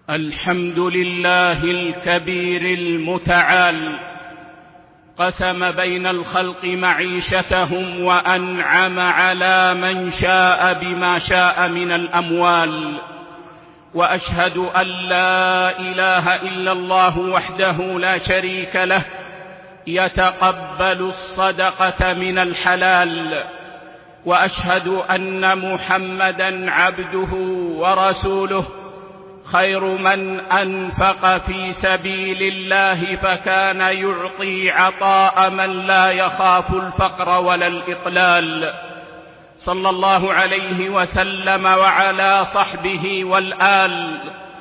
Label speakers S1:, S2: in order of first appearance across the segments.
S1: الحمد لله الكبير المتعال، قسم بين الخلق معيشتهم وأنعم على من شاء بما شاء من الأموال. وأشهد أن لا إله إلا الله وحده لا شريك له، يتقبل الصدقة من الحلال. وأشهد أن محمدًا عبده ورسوله، خير من أنفق في سبيل الله فكان يعطي عطاء من لا يخاف الفقر ولا الإقلال، صلى الله عليه وسلم وعلى صحبه والآل.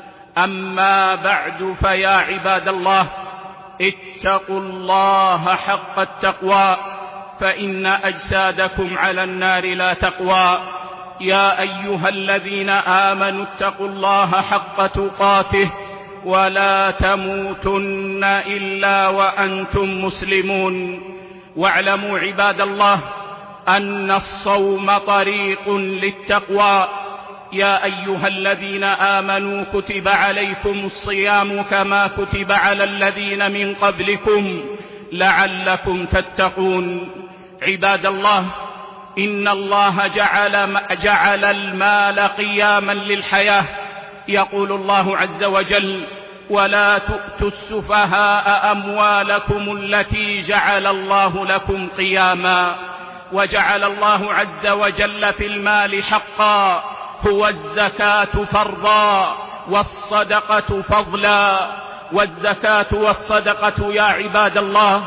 S1: أما بعد، فيا عباد الله، اتقوا الله حق التقوى، فإن أجسادكم على النار لا تقوى. يا أيها الذين آمنوا اتقوا الله حق تقاته ولا تموتن إلا وأنتم مسلمون. واعلموا عباد الله أن الصوم طريق للتقوى. يا أيها الذين آمنوا كتب عليكم الصيام كما كتب على الذين من قبلكم لعلكم تتقون. عباد الله، إن الله جعل المال قياما للحياة. يقول الله عز وجل: ولا تؤتوا السفهاء أموالكم التي جعل الله لكم قياما. وجعل الله عز وجل في المال حقا، هو الزكاة فرضا والصدقة فضلا. والزكاة والصدقة يا عباد الله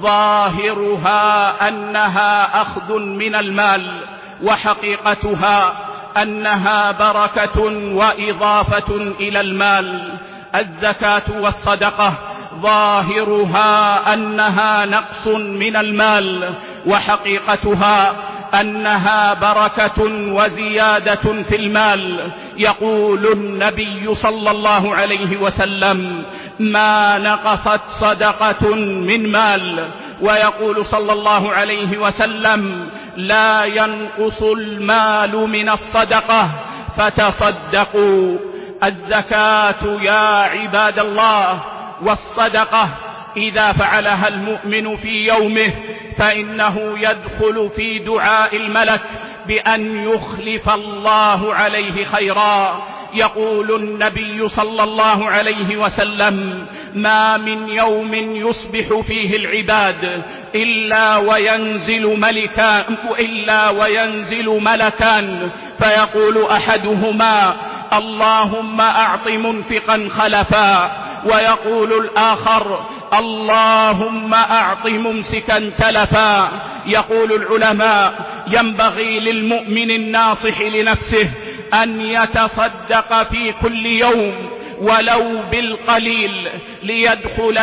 S1: ظاهرها أنها أخذ من المال، وحقيقتها أنها بركة وإضافة إلى المال. الزكاة والصدقة ظاهرها أنها نقص من المال، وحقيقتها أنها بركة وزيادة في المال. يقول النبي صلى الله عليه وسلم: ما نقصت صدقة من مال. ويقول صلى الله عليه وسلم: لا ينقص المال من الصدقة فتصدقوا. الزكاة يا عباد الله والصدقة إذا فعلها المؤمن في يومه فإنه يدخل في دعاء الملك بأن يخلف الله عليه خيرا. يقول النبي صلى الله عليه وسلم: ما من يوم يصبح فيه العباد إلا وينزل ملكان فيقول أحدهما: اللهم أعط منفقا خلفا، ويقول الآخر: اللهم أعط ممسكا تلفا. يقول العلماء: ينبغي للمؤمن الناصح لنفسه أن يتصدق في كل يوم ولو بالقليل ليدخل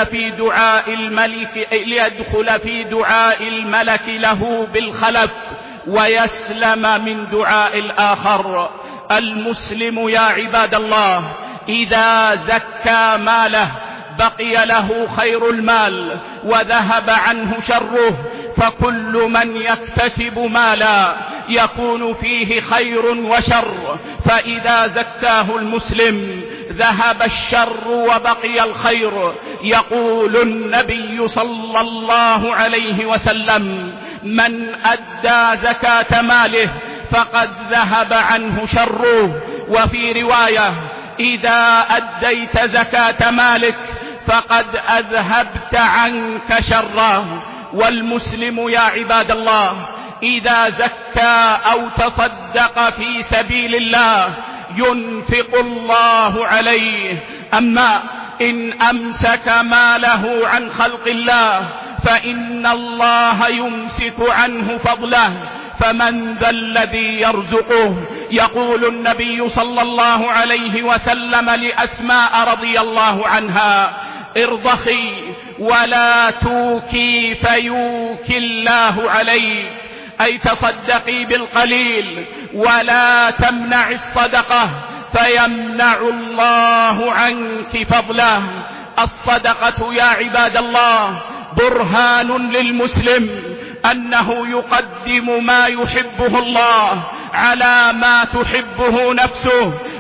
S1: في دعاء الملك له بالخلف ويسلم من دعاء الآخر. المسلم يا عباد الله إذا زكى ماله بقي له خير المال وذهب عنه شره، فكل من يكتسب مالا يكون فيه خير وشر، فإذا زكاه المسلم ذهب الشر وبقي الخير. يقول النبي صلى الله عليه وسلم: من أدى زكاة ماله فقد ذهب عنه شره. وفي رواية: إذا أديت زكاة مالك فقد أذهبت عنك شره. والمسلم يا عباد الله إذا زكى أو تصدق في سبيل الله ينفق الله عليه. أما إن أمسك ماله عن خلق الله فإن الله يمسك عنه فضله، فمن ذا الذي يرزقه؟ يقول النبي صلى الله عليه وسلم لأسماء رضي الله عنها: ارضخي ولا توكي فيوكي الله عليك، أي تصدقي بالقليل ولا تمنع الصدقة فيمنع الله عنك فضله. الصدقة يا عباد الله برهان للمسلم أنه يقدم ما يحبه الله على ما تحبه نفسه،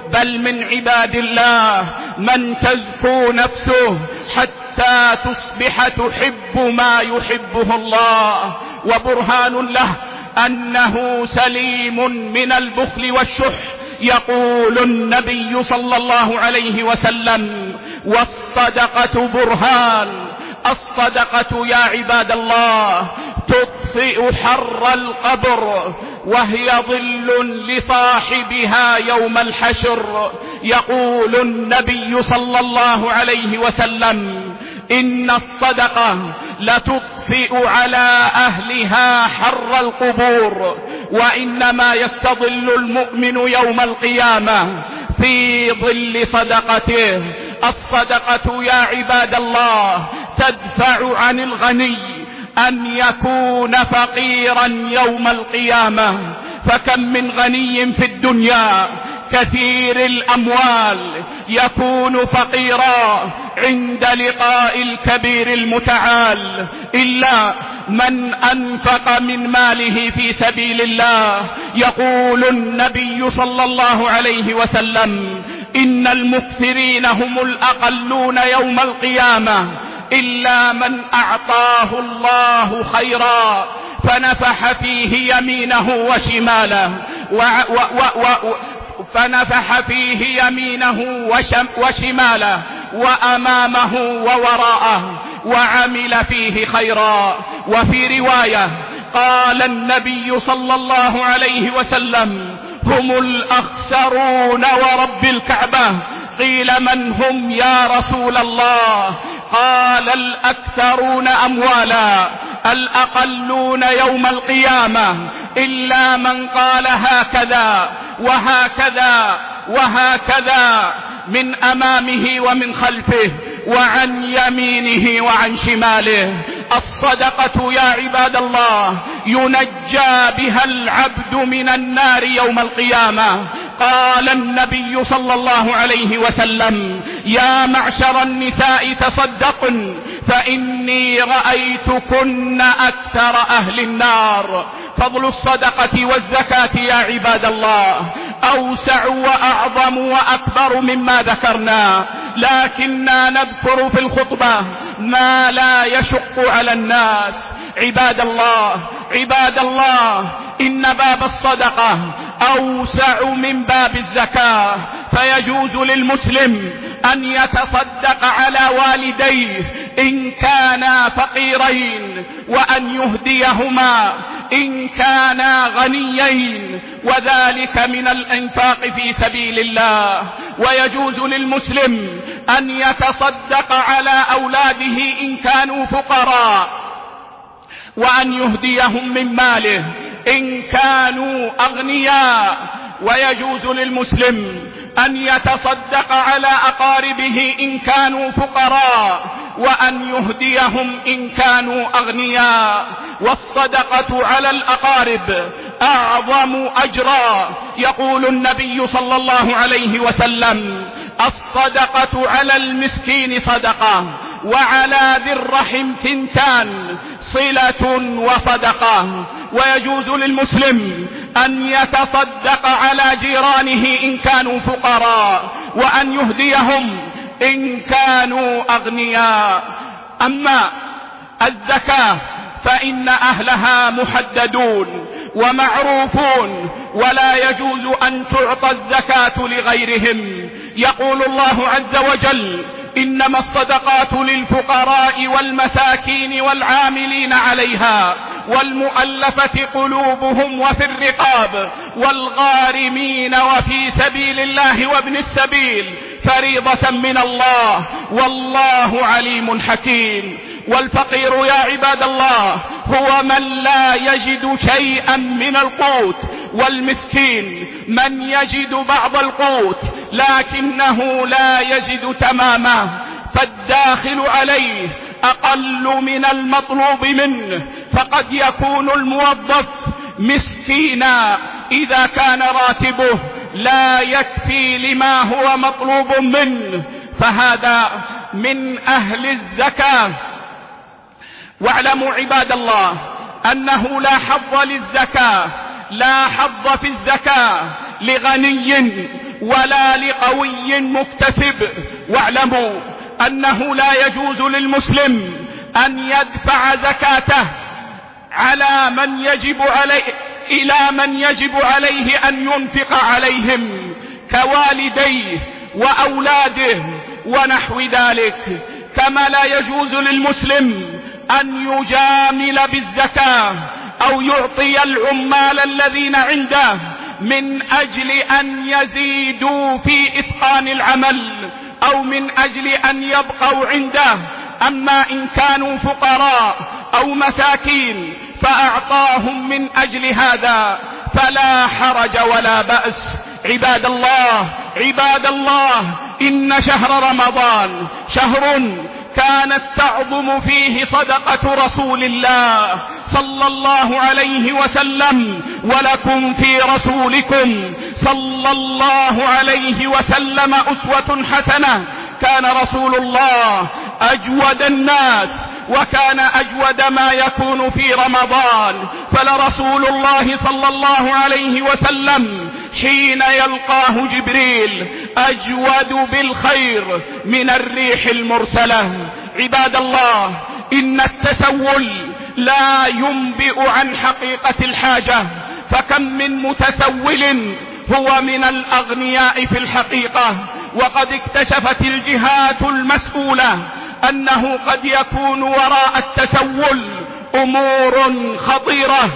S1: بل من عباد الله من تزكو نفسه حتى تصبح تحب ما يحبه الله، وبرهان له أنه سليم من البخل والشح. يقول النبي صلى الله عليه وسلم: والصدقة برهان. الصدقة يا عباد الله تطفئ حر القبر، وهي ظل لصاحبها يوم الحشر. يقول النبي صلى الله عليه وسلم: إن الصدقة لتطفئ على أهلها حر القبور، وإنما يستظل المؤمن يوم القيامة في ظل صدقته. الصدقة يا عباد الله تدفع عن الغني أن يكون فقيرا يوم القيامة. فكم من غني في الدنيا كثير الأموال يكون فقيرا عند لقاء الكبير المتعال، إلا من أنفق من ماله في سبيل الله. يقول النبي صلى الله عليه وسلم: إن المكثرين هم الأقلون يوم القيامة، إلا من أعطاه الله خيرا فنفح فيه يمينه وشماله وشماله وأمامه ووراءه وعمل فيه خيرا. وفي رواية قال النبي صلى الله عليه وسلم: هم الأخسرون ورب الكعبة. قيل: من هم يا رسول الله؟ قال: الأكثرون أموالا الأقلون يوم القيامة، إلا من قال هكذا وهكذا وهكذا من أمامه ومن خلفه وعن يمينه وعن شماله. الصدقة يا عباد الله ينجى بها العبد من النار يوم القيامة. قال النبي صلى الله عليه وسلم: يا معشر النساء تصدقن فإني رأيتكن أكثر أهل النار. فضل الصدقة والزكاة يا عباد الله أوسع وأعظم وأكبر مما ذكرنا، لكننا نذكر في الخطبة ما لا يشق على الناس. عباد الله إن باب الصدقة أوسع من باب الزكاة، فيجوز للمسلم أن يتصدق على والديه إن كانا فقيرين، وأن يهديهما إن كانا غنيين، وذلك من الإنفاق في سبيل الله. ويجوز للمسلم أن يتصدق على أولاده إن كانوا فقراء، وأن يهديهم من ماله إن كانوا أغنياء. ويجوز للمسلم أن يتصدق على أقاربه إن كانوا فقراء، وأن يهديهم إن كانوا أغنياء. والصدقة على الأقارب أعظم أجرا. يقول النبي صلى الله عليه وسلم: الصدقة على المسكين صدقة، وعلى ذي الرحم ثنتان، صلة وصدقة. ويجوز للمسلم أن يتصدق على جيرانه إن كانوا فقراء، وأن يهديهم إن كانوا أغنياء. أما الزكاة فإن أهلها محددون ومعروفون، ولا يجوز أن تعطى الزكاة لغيرهم. يقول الله عز وجل: إنما الصدقات للفقراء والمساكين والعاملين عليها والمؤلفة قلوبهم وفي الرقاب والغارمين وفي سبيل الله وابن السبيل فريضة من الله، والله عليم حكيم. والفقير يا عباد الله هو من لا يجد شيئا من القوت، والمسكين من يجد بعض القوت لكنه لا يجد تمامه، فالداخل عليه أقل من المطلوب منه. فقد يكون الموظف مسكينا إذا كان راتبه لا يكفي لما هو مطلوب منه، فهذا من أهل الزكاة. واعلموا عباد الله أنه لا حظ في الزكاة لغني ولا لقوي مكتسب. واعلموا أنه لا يجوز للمسلم أن يدفع زكاته على من يجب عليه إلى من يجب عليه أن ينفق عليهم كوالديه وأولاده ونحو ذلك. كما لا يجوز للمسلم أن يجامل بالزكاة أو يعطي العمال الذين عنده من أجل أن يزيدوا في إتقان العمل أو من أجل أن يبقوا عنده. أما إن كانوا فقراء أو مساكين فأعطاهم من أجل هذا فلا حرج ولا بأس. عباد الله، إن شهر رمضان شهر كانت تعظم فيه صدقة رسول الله صلى الله عليه وسلم، ولكم في رسولكم صلى الله عليه وسلم أسوة حسنة. كان رسول الله أجود الناس، وكان أجود ما يكون في رمضان. فلرسول الله صلى الله عليه وسلم حين يلقاه جبريل أجود بالخير من الريح المرسلة. عباد الله، إن التسول لا ينبئ عن حقيقة الحاجة، فكم من متسول هو من الأغنياء في الحقيقة. وقد اكتشفت الجهات المسؤولة أنه قد يكون وراء التسول أمور خطيرة.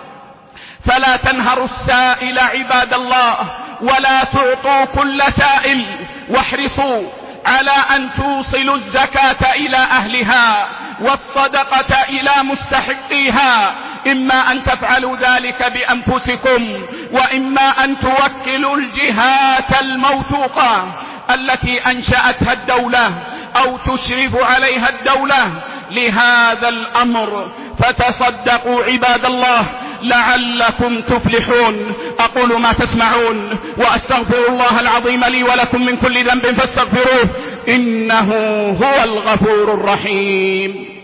S1: فلا تنهروا السائل عباد الله، ولا تعطوا كل سائل، واحرصوا على أن توصلوا الزكاة إلى أهلها والصدقة إلى مستحقيها. إما أن تفعلوا ذلك بأنفسكم، وإما أن توكلوا الجهات الموثوقة التي أنشأتها الدولة أو تشرف عليها الدولة لهذا الأمر. فتصدقوا عباد الله لعلكم تفلحون. أقول ما تسمعون، وأستغفر الله العظيم لي ولكم من كل ذنب فاستغفروه، إنه هو الغفور الرحيم.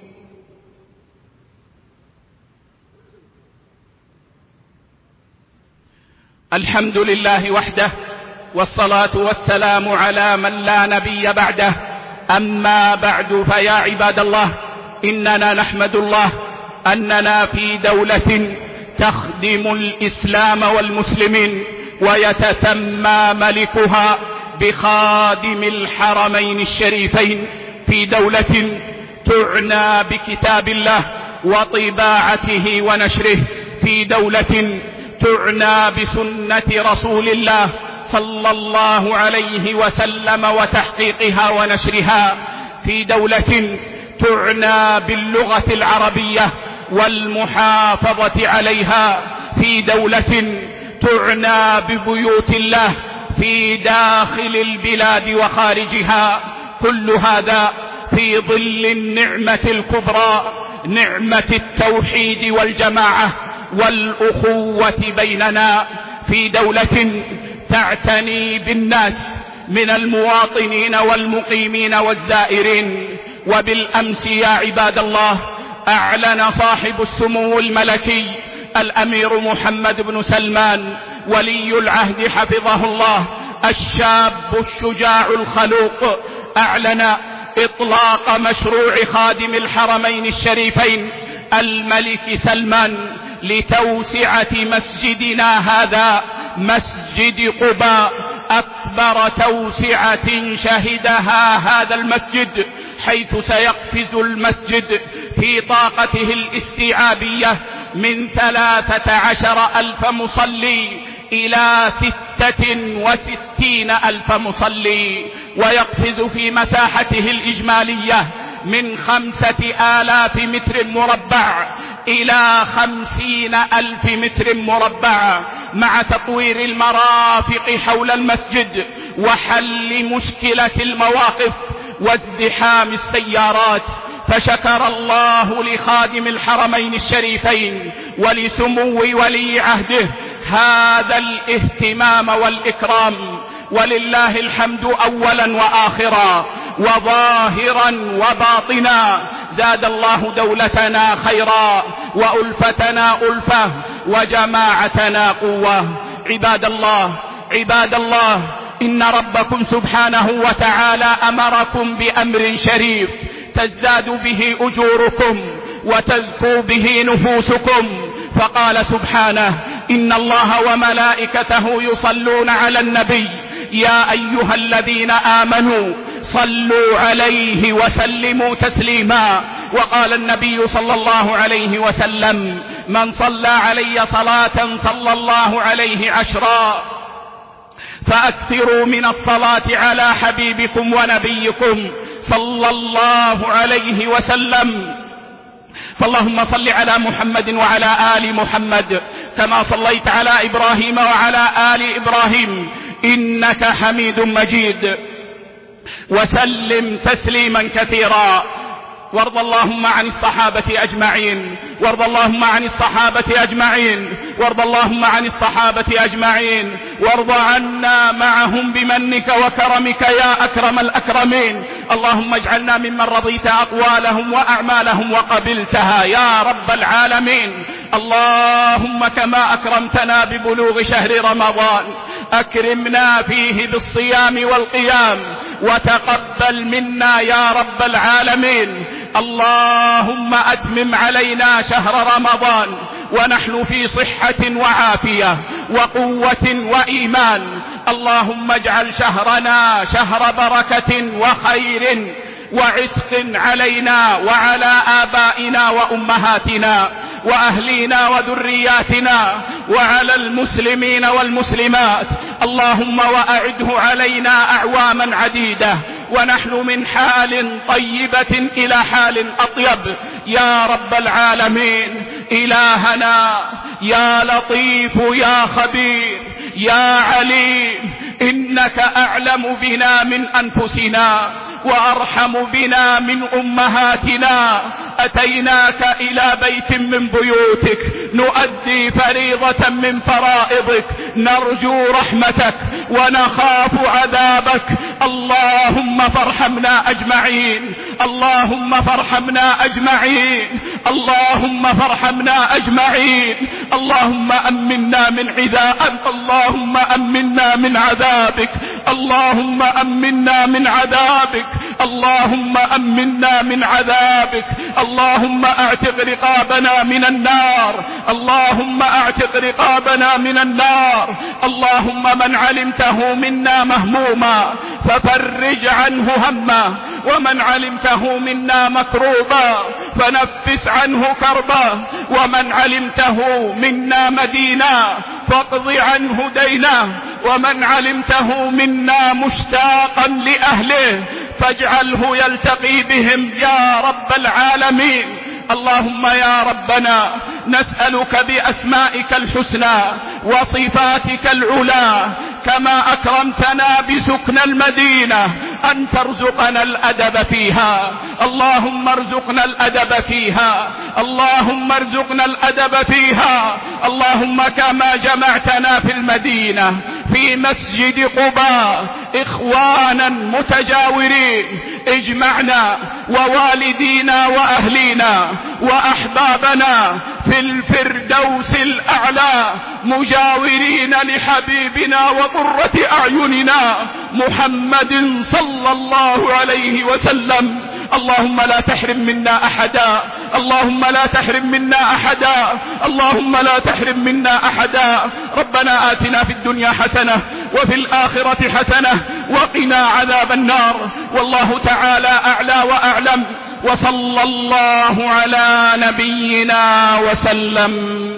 S1: الحمد لله وحده، والصلاة والسلام على من لا نبي بعده. أما بعد، فيا عباد الله، إننا نحمد الله أننا في دولة تخدم الإسلام والمسلمين، ويتسمى ملكها بخادم الحرمين الشريفين، في دولة تعنى بكتاب الله وطباعته ونشره، في دولة تعنى بسنة رسول الله صلى الله عليه وسلم وتحقيقها ونشرها، في دولة تعنى باللغة العربية والمحافظة عليها، في دولة تعنى ببيوت الله في داخل البلاد وخارجها. كل هذا في ظل النعمة الكبرى، نعمة التوحيد والجماعة والأخوة بيننا، في دولة تعتني بالناس من المواطنين والمقيمين والزائرين. وبالأمس يا عباد الله أعلن صاحب السمو الملكي الأمير محمد بن سلمان ولي العهد حفظه الله الشاب الشجاع الخلوق، أعلن إطلاق مشروع خادم الحرمين الشريفين الملك سلمان لتوسعة مسجدنا هذا، مسجد قباء، أكبر توسعة شهدها هذا المسجد، حيث سيقفز المسجد في طاقته الاستيعابية من 13,000 مصلي إلى 66,000 مصلي، ويقفز في مساحته الإجمالية من 5,000 متر مربع إلى 50,000 متر مربع، مع تطوير المرافق حول المسجد وحل مشكلة المواقف وازدحام السيارات. فشكر الله لخادم الحرمين الشريفين ولسمو ولي عهده هذا الاهتمام والإكرام، ولله الحمد أولا وآخرا وظاهرا وباطنا. زاد الله دولتنا خيرا، وألفتنا ألفة، وجماعتنا قوة. عباد الله، عباد الله، إن ربكم سبحانه وتعالى أمركم بأمر شريف تزداد به أجوركم وتزكو به نفوسكم، فقال سبحانه: إن الله وملائكته يصلون على النبي يا أيها الذين آمنوا صلوا عليه وسلموا تسليما. وقال النبي صلى الله عليه وسلم: من صلى علي صلاة صلى الله عليه 10. فأكثروا من الصلاة على حبيبكم ونبيكم صلى الله عليه وسلم. فاللهم صل على محمد وعلى آل محمد كما صليت على إبراهيم وعلى آل إبراهيم إنك حميد مجيد، وسلم تسليما كثيرا. وارض اللهم عن الصحابة أجمعين، وارض اللهم عن الصحابة أجمعين، وارض اللهم عن الصحابة أجمعين، وارض عنا معهم بمنك وكرمك يا أكرم الأكرمين. اللهم اجعلنا ممن رضيت أقوالهم وأعمالهم وقبلتها يا رب العالمين. اللهم كما أكرمتنا ببلوغ شهر رمضان أكرمنا فيه بالصيام والقيام، وتقبل منا يا رب العالمين. اللهم أتمم علينا شهر رمضان ونحن في صحة وعافية وقوة وإيمان. اللهم اجعل شهرنا شهر بركة وخير وعتق علينا وعلى آبائنا وأمهاتنا وأهلينا وذرياتنا وعلى المسلمين والمسلمات. اللهم وأعده علينا أعواما عديدة ونحن من حال طيبة إلى حال أطيب يا رب العالمين. إلهنا يا لطيف يا خبير يا عليم، إنك أعلم بنا من أنفسنا وأرحم بنا من أمهاتنا. أتيناك إلى بيت من بيوتك نؤدي فريضة من فرائضك، نرجو رحمتك ونخاف عذابك. اللهم فارحمنا أجمعين، اللهم فارحمنا أجمعين، اللهم فارحمنا أجمعين. اللهم أمنا من عذابك، اللهم أمنا من عذابك، اللهم أمنا من عذابك، اللهم أمنا من عذابك. اللهم اعتق رقابنا من النار، اللهم اعتق رقابنا من النار. اللهم من علمته منا مهموما ففرج عنه همه، ومن علمته منا مكروبا فنفس عنه كربا، ومن علمته منا مدينا فاقض عنه دينه، ومن علمته منا مشتاقا لأهله فاجعله يلتقي بهم يا رب العالمين. اللهم يا ربنا نسألك بأسمائك الحسنى وصفاتك العلى كما أكرمتنا بسكن المدينة أن ترزقنا الأدب فيها. اللهم ارزقنا الأدب فيها، اللهم ارزقنا الأدب فيها. اللهم كما جمعتنا في المدينة في مسجد قباء إخوانا متجاورين، اجمعنا ووالدينا وأهلينا وأحبابنا في الفردوس الأعلى مجاورين لحبيبنا وقرة أعيننا محمد صلى الله عليه وسلم. اللهم لا تحرم منا أحدا، اللهم لا تحرم منا أحدا، اللهم لا تحرم منا أحدا. ربنا آتنا في الدنيا حسنة وفي الآخرة حسنة وقنا عذاب النار. والله تعالى أعلى وأعلم، وصلى الله على نبينا وسلم.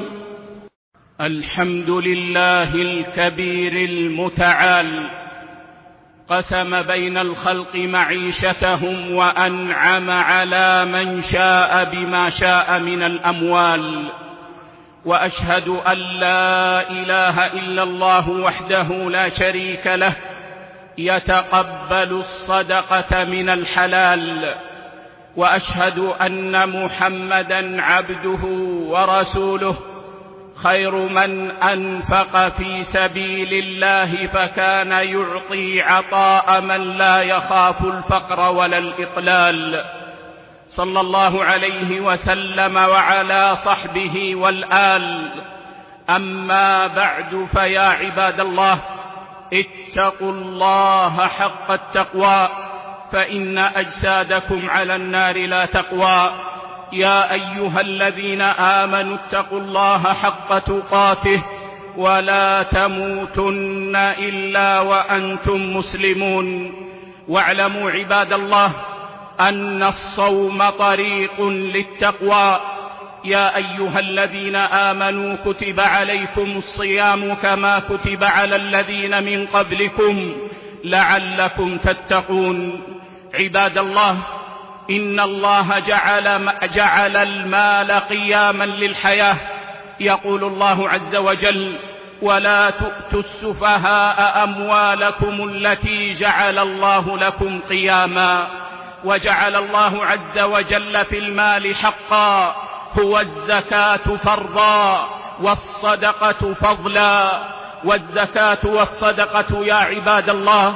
S1: الحمد لله الكبير المتعال، قسم بين الخلق معيشتهم وأنعم على من شاء بما شاء من الأموال. وأشهد أن لا إله إلا الله وحده لا شريك له يتقبل الصدقة من الحلال. وأشهد أن محمدًا عبده ورسوله خير من أنفق في سبيل الله فكان يعطي عطاء من لا يخاف الفقر ولا الإقلال، صلى الله عليه وسلم وعلى صحبه والآل. أما بعد، فيا عباد الله، اتقوا الله حق التقوى فإن أجسادكم على النار لا تقوى. يا أيها الذين آمنوا اتقوا الله حق تقاته ولا تموتن إلا وأنتم مسلمون. واعلموا عباد الله أن الصوم طريق للتقوى. يا أيها الذين آمنوا كتب عليكم الصيام كما كتب على الذين من قبلكم لعلكم تتقون. عباد الله، إن الله جعل المال قياما للحياة. يقول الله عز وجل: ولا تؤتوا السفهاء أموالكم التي جعل الله لكم قياما. وجعل الله عز وجل في المال حقا، هو الزكاة فرضا والصدقة فضلا. والزكاة والصدقة يا عباد الله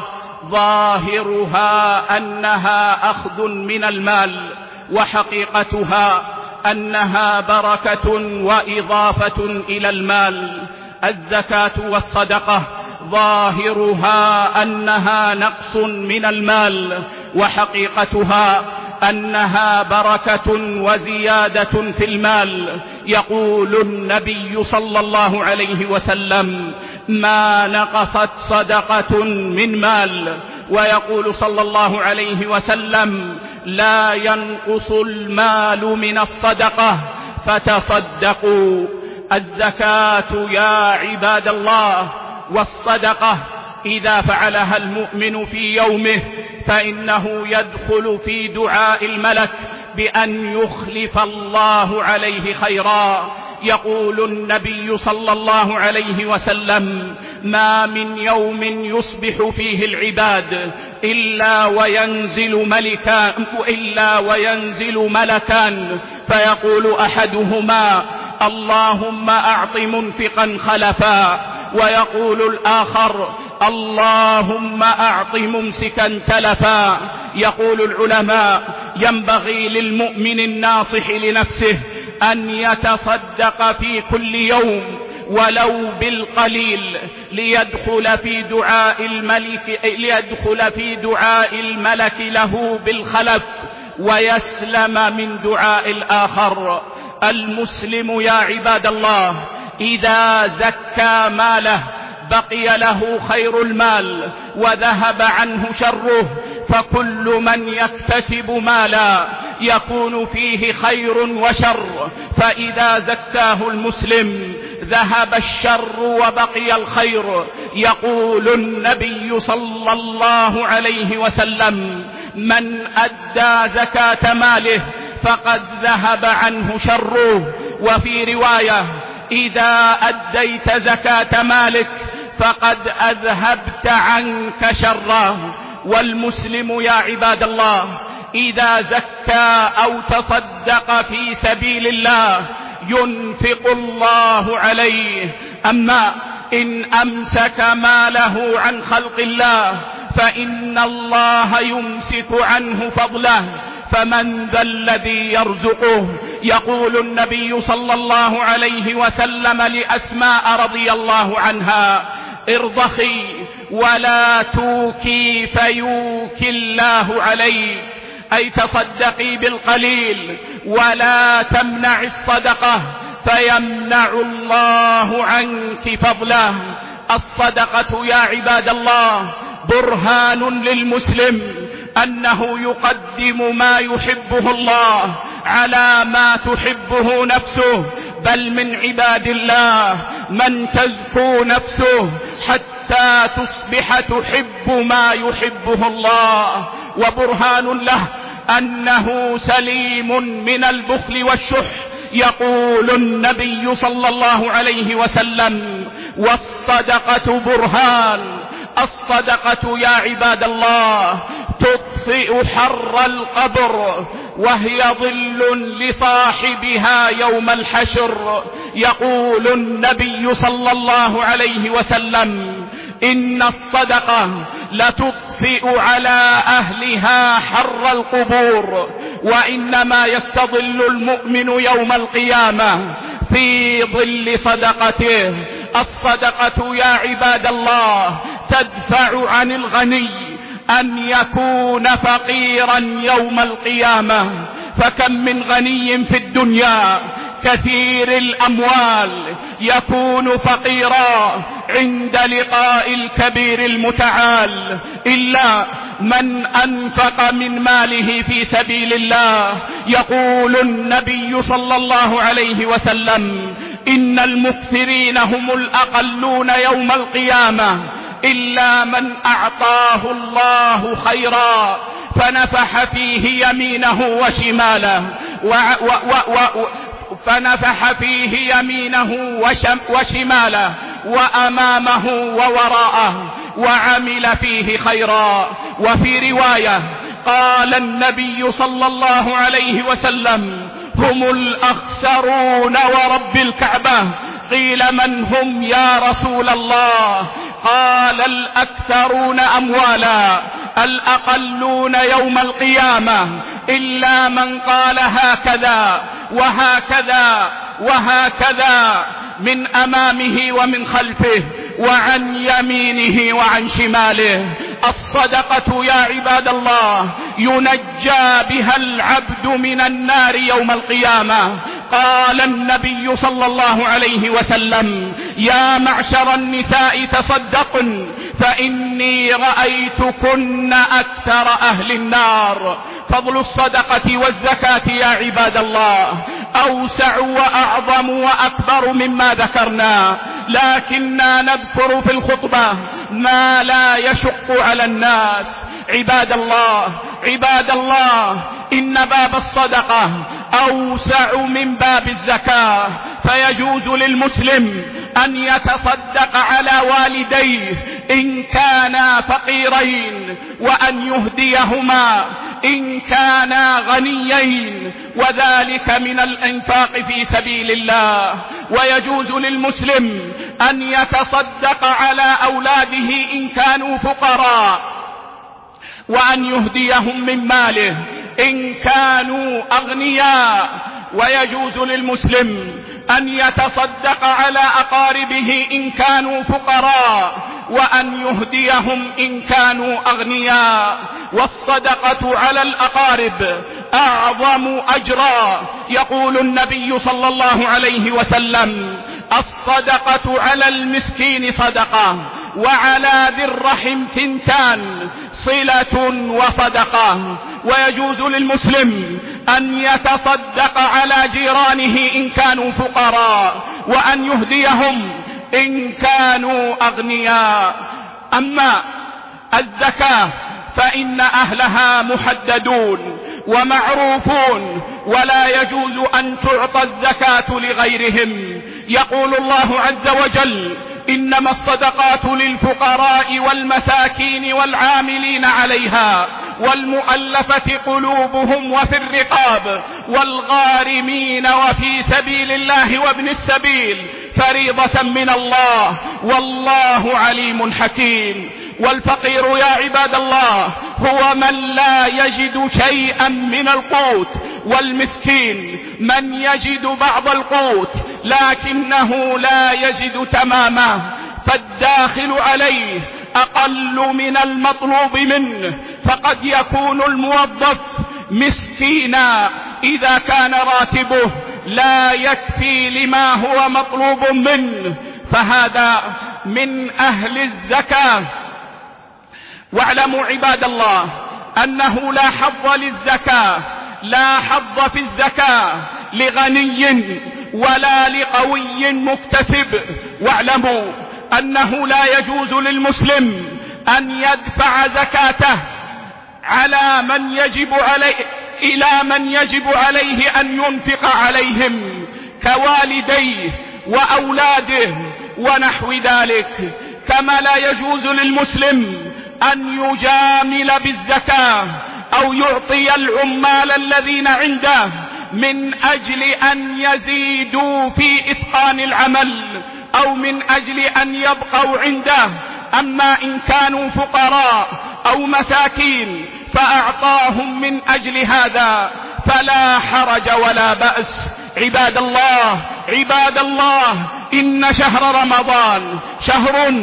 S1: ظاهرها أنها أخذ من المال، وحقيقتها أنها بركة وإضافة إلى المال. الزكاة والصدقة ظاهرها أنها نقص من المال، وحقيقتها أنها بركة وزيادة في المال. يقول النبي صلى الله عليه وسلم: ما نقصت صدقة من مال. ويقول صلى الله عليه وسلم: لا ينقص المال من الصدقة فتصدقوا. الزكاة يا عباد الله والصدقة إذا فعلها المؤمن في يومه فإنه يدخل في دعاء الملك بأن يخلف الله عليه خيرا. يقول النبي صلى الله عليه وسلم: ما من يوم يصبح فيه العباد إلا وينزل ملكان فيقول أحدهما: اللهم أعط منفقا خلفا، ويقول الآخر: اللهم أعط ممسكا تلفا. يقول العلماء: ينبغي للمؤمن الناصح لنفسه أن يتصدق في كل يوم ولو بالقليل ليدخل في دعاء الملك له بالخلف ويسلم من دعاء الآخر. المسلم يا عباد الله إذا زكى ماله بقي له خير المال وذهب عنه شره، فكل من يكتسب مالا يكون فيه خير وشر، فإذا زكاه المسلم ذهب الشر وبقي الخير. يقول النبي صلى الله عليه وسلم: من أدى زكاة ماله فقد ذهب عنه شره. وفي رواية: إذا أديت زكاة مالك فقد أذهبت عنك شره. والمسلم يا عباد الله إذا زكى أو تصدق في سبيل الله ينفق الله عليه. أما إن أمسك ماله عن خلق الله فإن الله يمسك عنه فضله، فمن ذا الذي يرزقه؟ يقول النبي صلى الله عليه وسلم لأسماء رضي الله عنها: ارضخي ولا توكي فيوكي الله عليك، أي تصدقي بالقليل ولا تمنع الصدقة فيمنع الله عنك فضله. الصدقة يا عباد الله برهان للمسلم أنه يقدم ما يحبه الله على ما تحبه نفسه، بل من عباد الله من تزكو نفسه حتى تصبح تحب ما يحبه الله، وبرهان له أنه سليم من البخل والشح. يقول النبي صلى الله عليه وسلم: والصدقة برهان. الصدقة يا عباد الله تطفئ حر القبر وهي ظل لصاحبها يوم الحشر. يقول النبي صلى الله عليه وسلم: إن الصدقة لتطفئ على أهلها حر القبور، وإنما يستظل المؤمن يوم القيامة في ظل صدقته. الصدقة يا عباد الله تدفع عن الغني أن يكون فقيرا يوم القيامة. فكم من غني في الدنيا كثير الأموال يكون فقيرا عند لقاء الكبير المتعال، إلا من أنفق من ماله في سبيل الله. يقول النبي صلى الله عليه وسلم: إن المكثرين هم الأقلون يوم القيامة، إلا من أعطاه الله خيرا فنفح فيه يمينه وشماله وشماله وأمامه ووراءه وعمل فيه خيرا. وفي رواية قال النبي صلى الله عليه وسلم: هم الأخسرون ورب الكعبة. قيل: من هم يا رسول الله؟ قال: الأكثرون أموالا الأقلون يوم القيامة، إلا من قال هكذا وهكذا وهكذا من أمامه ومن خلفه وعن يمينه وعن شماله. الصدقة يا عباد الله ينجى بها العبد من النار يوم القيامة. قال النبي صلى الله عليه وسلم: يا معشر النساء تصدقن فإني رأيتكن أكثر أهل النار. فضل الصدقة والزكاة يا عباد الله أوسع وأعظم وأكبر مما ذكرنا، لكننا نذكر في الخطبة ما لا يشق على الناس. عباد الله، إن باب الصدقة أوسع من باب الزكاة، فيجوز للمسلم أن يتصدق على والديه إن كانا فقيرين، وأن يهديهما إن كانا غنيين، وذلك من الإنفاق في سبيل الله. ويجوز للمسلم أن يتصدق على أولاده إن كانوا فقراء، وأن يهديهم من ماله إن كانوا أغنياء. ويجوز للمسلم أن يتصدق على أقاربه إن كانوا فقراء، وأن يهديهم إن كانوا أغنياء. والصدقة على الأقارب أعظم أجرا. يقول النبي صلى الله عليه وسلم: الصدقة على المسكين صدقة، وعلى ذي الرحم ثنتان، صلة وصدقة. ويجوز للمسلم أن يتصدق على جيرانه إن كانوا فقراء، وأن يهديهم إن كانوا أغنياء. أما الزكاة فإن أهلها محددون ومعروفون، ولا يجوز أن تعطى الزكاة لغيرهم. يقول الله عز وجل: إنما الصدقات للفقراء والمساكين والعاملين عليها والمؤلفة قلوبهم وفي الرقاب والغارمين وفي سبيل الله وابن السبيل فريضة من الله، والله عليم حكيم. والفقير يا عباد الله هو من لا يجد شيئا من القوت، والمسكين من يجد بعض القوت لكنه لا يجد تمامه، فالداخل عليه أقل من المطلوب منه. فقد يكون الموظف مسكينا إذا كان راتبه لا يكفي لما هو مطلوب منه، فهذا من أهل الزكاة. واعلموا عباد الله أنه لا حظ للزكاة، لا حظ في الزكاة لغني ولا لقوي مكتسب. واعلموا أنه لا يجوز للمسلم أن يدفع زكاته على من يجب عليه إلى من يجب عليه أن ينفق عليهم كوالديه وأولاده ونحو ذلك. كما لا يجوز للمسلم أن يجامل بالزكاة أو يعطي العمال الذين عنده من أجل أن يزيدوا في إتقان العمل أو من أجل أن يبقوا عنده. أما إن كانوا فقراء أو مساكين فأعطاهم من أجل هذا فلا حرج ولا بأس. عباد الله، إن شهر رمضان شهر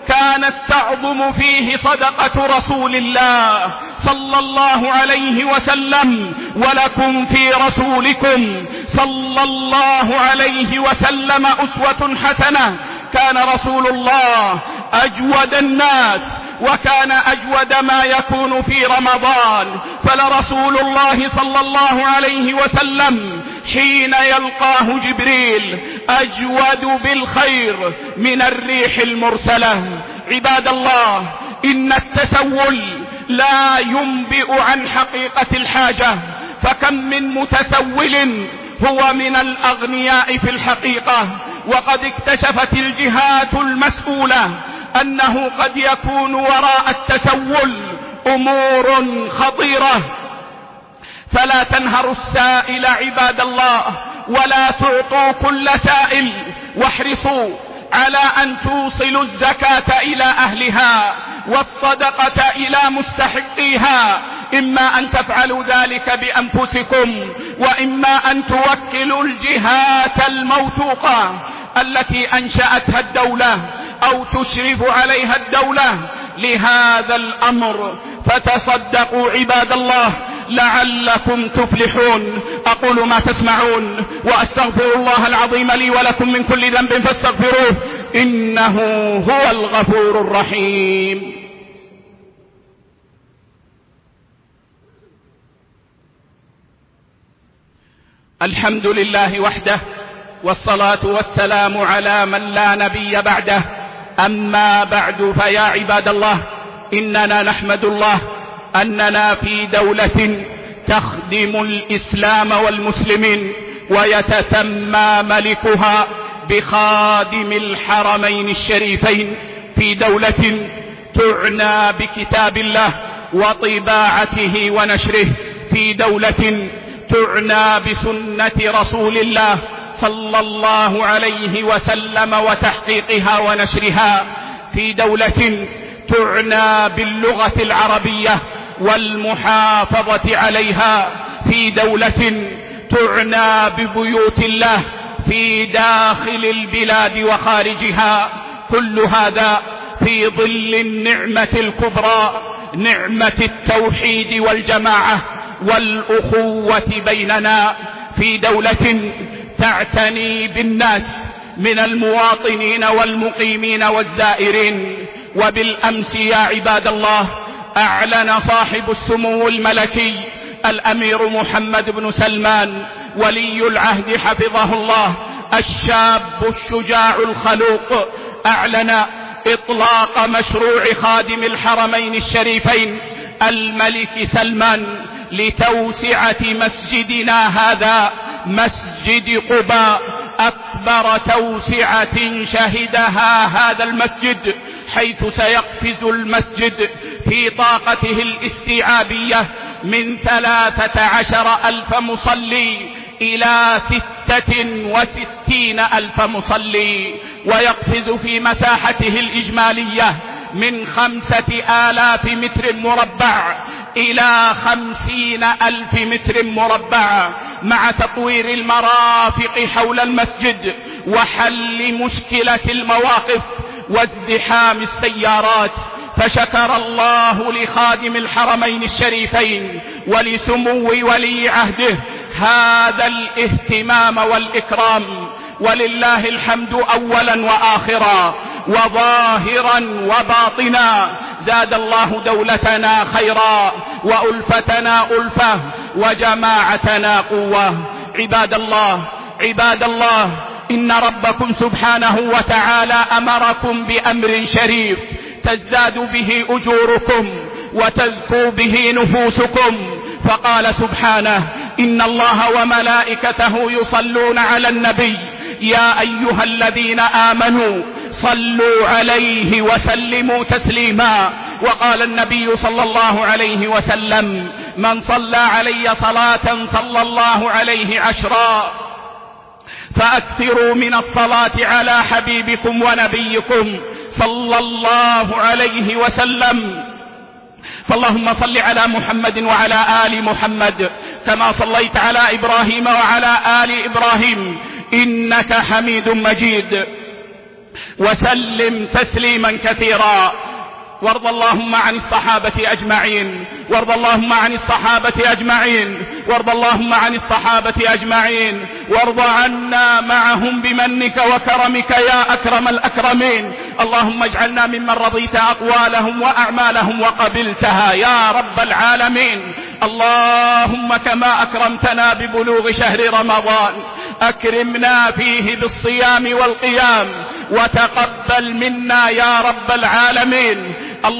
S1: كانت تعظم فيه صدقة رسول الله صلى الله عليه وسلم. ولكم في رسولكم صلى الله عليه وسلم أسوة حسنة. كان رسول الله أجود الناس، وكان أجود ما يكون في رمضان. فلرسول الله صلى الله عليه وسلم حين يلقاه جبريل أجود بالخير من الريح المرسلة. عباد الله، إن التسول لا ينبئ عن حقيقة الحاجة، فكم من متسول هو من الأغنياء في الحقيقة. وقد اكتشفت الجهات المسؤولة أنه قد يكون وراء التسول أمور خطيرة. فلا تنهروا السائل عباد الله، ولا تعطوا كل سائل، واحرصوا على أن توصلوا الزكاة إلى أهلها والصدقة إلى مستحقيها. إما أن تفعلوا ذلك بأنفسكم، وإما أن توكلوا الجهات الموثوقة التي أنشأتها الدولة أو تشرف عليها الدولة لهذا الأمر، فتصدقوا عباد الله لعلكم تفلحون. أقول ما تسمعون، وأستغفر الله العظيم لي ولكم من كل ذنب فاستغفروه، إنه هو الغفور الرحيم. الحمد لله وحده، والصلاة والسلام على من لا نبي بعده. أما بعد، فيا عباد الله، إننا نحمد الله أننا في دولة تخدم الإسلام والمسلمين، ويتسمى ملكها بخادم الحرمين الشريفين، في دولة تعنى بكتاب الله وطباعته ونشره، في دولة تعنى بسنة رسول الله صلى الله عليه وسلم وتحقيقها ونشرها، في دولة تعنى باللغة العربية والمحافظة عليها، في دولة تعنى ببيوت الله في داخل البلاد وخارجها. كل هذا في ظل النعمة الكبرى، نعمة التوحيد والجماعة والأخوة بيننا، في دولة تعتني بالناس من المواطنين والمقيمين والزائرين. وبالأمس يا عباد الله أعلن صاحب السمو الملكي الأمير محمد بن سلمان ولي العهد حفظه الله الشاب الشجاع الخلوق، أعلن إطلاق مشروع خادم الحرمين الشريفين الملك سلمان لتوسعة مسجدنا هذا، مسجد قباء، أكبر توسعة شهدها هذا المسجد، حيث سيقفز المسجد في طاقته الاستيعابية من 13,000 مصلي إلى 66,000 مصلي، ويقفز في مساحته الإجمالية من 5,000 متر مربع إلى 50,000 متر مربع، مع تطوير المرافق حول المسجد وحل مشكلة المواقف وازدحام السيارات. فشكر الله لخادم الحرمين الشريفين ولسمو ولي عهده هذا الاهتمام والإكرام، ولله الحمد أولا وآخرا وظاهرا وباطنا. زاد الله دولتنا خيرا، وألفتنا ألفة، وجماعتنا قوة. عباد الله، إن ربكم سبحانه وتعالى أمركم بأمر شريف تزداد به أجوركم وتزكو به نفوسكم، فقال سبحانه: إن الله وملائكته يصلون على النبي يا أيها الذين آمنوا صلوا عليه وسلموا تسليما. وقال النبي صلى الله عليه وسلم: من صلى علي صلاة صلى الله عليه 10. فأكثروا من الصلاة على حبيبكم ونبيكم صلى الله عليه وسلم. فاللهم صل على محمد وعلى آل محمد كما صليت على إبراهيم وعلى آل إبراهيم إنك حميد مجيد. وسلم تسليما كثيرا. وارض اللهم عن الصحابة أجمعين، وارض اللهم عن الصحابة أجمعين، وارض اللهم عن الصحابة أجمعين، وارض عنا معهم بمنك وكرمك يا أكرم الأكرمين. اللهم اجعلنا ممن رضيت أقوالهم وأعمالهم وقبلتها يا رب العالمين. اللهم كما أكرمتنا ببلوغ شهر رمضان أكرمنا فيه بالصيام والقيام، وتقبل منا يا رب العالمين.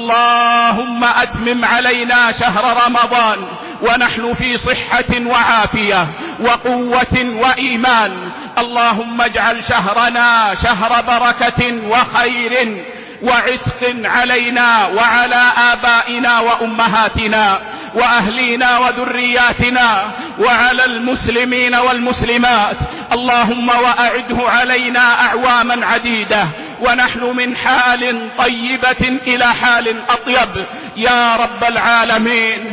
S1: اللهم أتمم علينا شهر رمضان ونحن في صحة وعافية وقوة وإيمان. اللهم اجعل شهرنا شهر بركة وخير وعتق علينا وعلى آبائنا وأمهاتنا وأهلينا وذرياتنا وعلى المسلمين والمسلمات. اللهم وأعده علينا أعواما عديدة ونحن من حال طيبة إلى حال أطيب يا رب العالمين.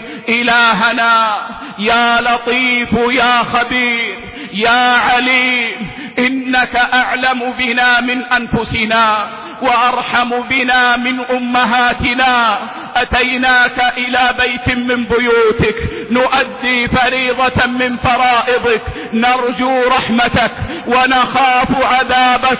S1: إلهنا يا لطيف يا خبير يا عليم، إنك أعلم بنا من أنفسنا وأرحم بنا من أمهاتنا. أتيناك إلى بيت من بيوتك نؤدي فريضة من فرائضك، نرجو رحمتك ونخاف عذابك.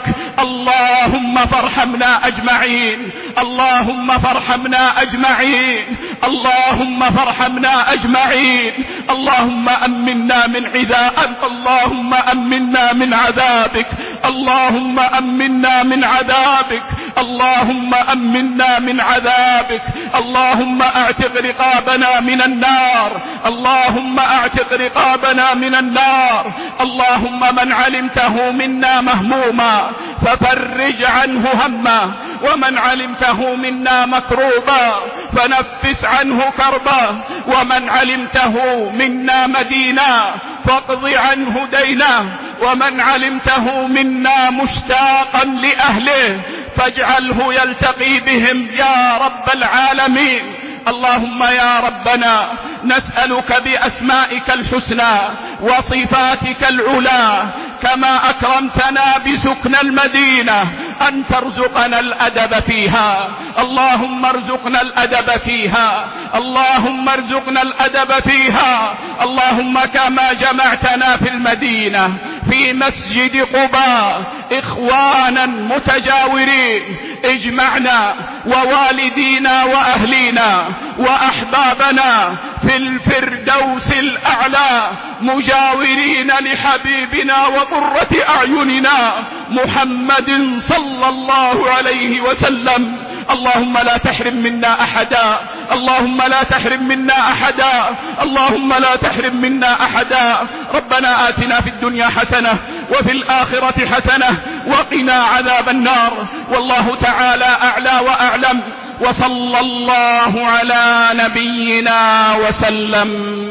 S1: اللهم فارحمنا أجمعين، اللهم فارحمنا أجمعين، اللهم فارحمنا أجمعين. اللهم أمنا من عذابك، اللهم أمنا من عذابك، اللهم أمنا من عذابك، اللهم أمنا من عذابك. اللهم اعتق رقابنا من النار، اللهم اعتق رقابنا من النار. اللهم من علمته منا مهموما ففرج عنه همه، ومن علمته منا مكروبا فنفس عنه كربا، ومن علمته منا مدينا فاقض عنه دينا، ومن علمته منا مشتاقا لأهله فاجعله يلتقي بهم يا رب العالمين. اللهم يا ربنا نسألك بأسمائك الحسنى وصفاتك العلى كما أكرمتنا بسكن المدينة أن ترزقنا الأدب فيها. اللهم ارزقنا الأدب فيها، اللهم ارزقنا الأدب فيها. اللهم كما جمعتنا في المدينة في مسجد قباء إخوانا متجاورين، اجمعنا ووالدينا وأهلينا وأحبابنا في الفردوس الأعلى مجاورين لحبيبنا وقرة أعيننا محمد صلى الله عليه وسلم. اللهم لا تحرم منا أحدا، اللهم لا تحرم منا أحدا، اللهم لا تحرم منا أحدا. ربنا آتنا في الدنيا حسنة وفي الآخرة حسنة وقنا عذاب النار. والله تعالى أعلى وأعلم، وصلى الله على نبينا وسلم.